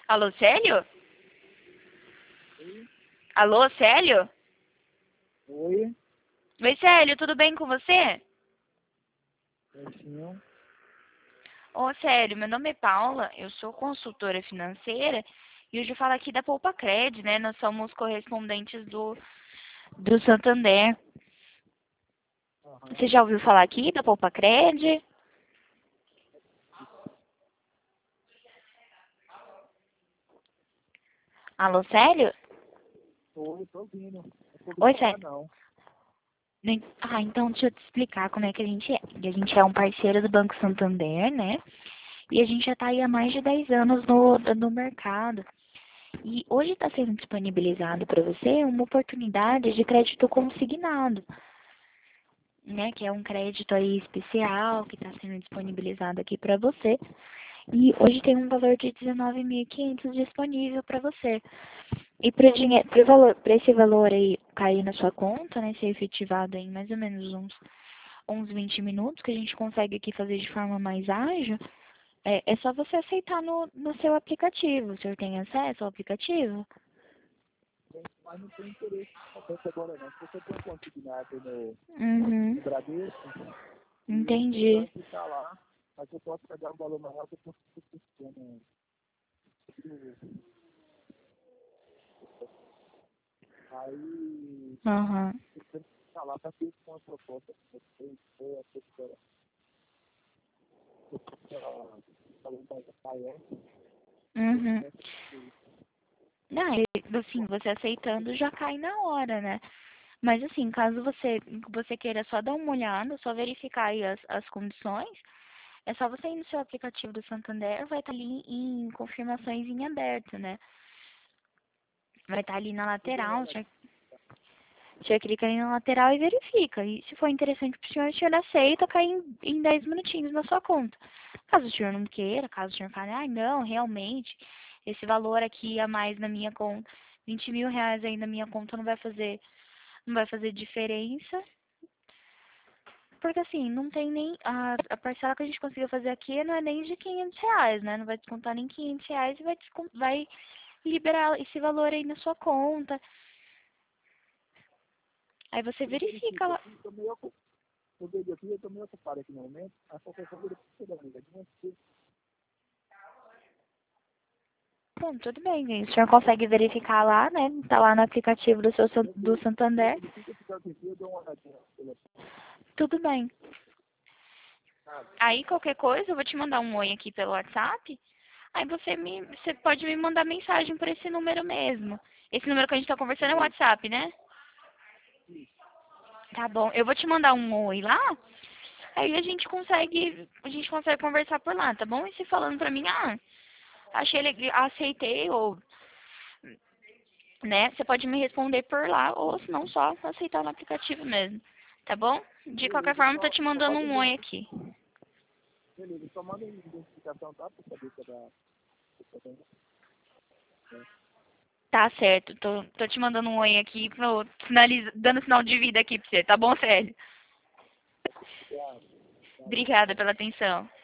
Alô, Célio? Oi? Alô, Célio? Oi? Oi, Célio, tudo bem com você? Sim. Ô, Célio, meu nome é Paula, eu sou consultora financeira e hoje eu falo aqui da Poupa Cred, né? Nós somos correspondentes do Santander. Você Aham. já ouviu falar aqui da Poupa Cred? Alô, Célio? Oi, tô ouvindo. Não soube Oi, falar, Célio. não. Ah, então deixa eu te explicar como é que a gente é. A gente é um parceiro do Banco Santander, né? E a gente já está aí há mais de 10 anos no mercado. E hoje está sendo disponibilizado para você uma oportunidade de crédito consignado, né? Que é um crédito aí especial que está sendo disponibilizado aqui para você. E hoje tem um valor de 19.500 disponível para você. E para esse valor aí cair na sua conta, né? Ser efetivado em mais ou menos uns 20 minutos, que a gente consegue aqui fazer de forma mais ágil. É só você aceitar no seu aplicativo. O senhor tem acesso ao aplicativo? Mas não tem interesse somente agora, não. Se você tem um consignado Uhum. no Bradesco, e você vai Entendi. ficar lá, mas eu posso pegar um valor maior que eu consigo sistema. Aí, Aham. você tem que ficar lá para ter uma proposta que você foi a pessoa falou da Paes, Uhum. né? Não, assim, você aceitando já cai na hora, né? Mas assim, caso você queira só dar uma olhada, só verificar aí as condições, é só você ir no seu aplicativo do Santander, vai estar ali em confirmações em aberto, né? Vai estar ali na Eu dou uma lateral, olhada. você clica ali na lateral e verifica. E se for interessante para o senhor aceita, cai em 10 minutinhos na sua conta. Caso o senhor não queira, caso o senhor fale, ah, não, realmente, esse valor aqui a mais na minha conta, 20 mil reais aí na minha conta não vai fazer diferença. Porque assim, não tem nem, a parcela que a gente conseguiu fazer aqui não é nem de 500 reais, né? Não vai descontar nem 500 reais e vai liberar esse valor aí na sua conta. Aí você Eu verifica verifico lá. aqui, estou meio ocupado. Eu vejo aqui, eu estou meio ocupado aqui no momento. A qualquer coisa eu verifico da amiga. Bom, tudo bem, o senhor consegue verificar lá, né? Tá lá no aplicativo do Eu Santander. verifico se qualquer dia eu dou uma olhadinha. Tudo bem. Ah, Aí qualquer coisa, eu vou te mandar um oi aqui pelo WhatsApp. Aí você pode me mandar mensagem por esse número mesmo. Esse número que a gente tá conversando é o beleza. WhatsApp, né? Tá bom. Eu vou te mandar um oi lá. Aí a gente consegue conversar por lá, tá bom? E se falando pra mim, achei legal, aceitei ou, né? Você pode me responder por lá ou se não só aceitar no aplicativo mesmo, tá bom? De qualquer Beleza, forma, tô te só mandando manda um oi aqui. beleza, só manda identificação, tá? Pra saber que é da. Tá certo, tô te mandando um oi aqui, dando sinal de vida aqui pra você, tá bom, Célio? É, Obrigada pela atenção.